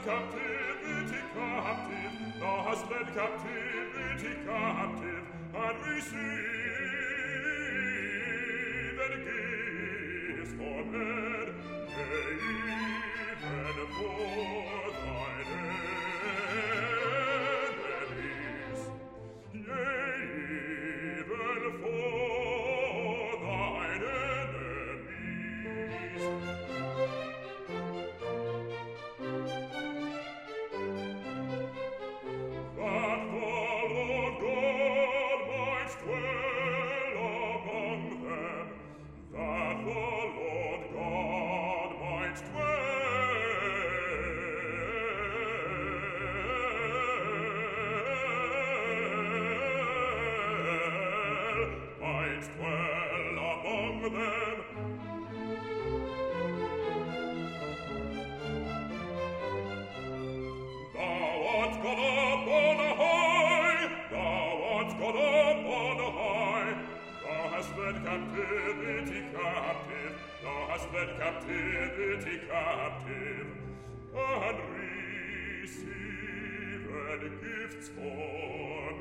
captivity captive, thou hast led captivity captive, and received gifts for men, yea, even for thine enemies, yea, even for thine enemies. That the Lord God might dwell among them, that the Lord God might dwell among them. Thou art God up on high, thou art God up on high, thou hast led captivity captive, thou hast led captivity captive, and received gifts for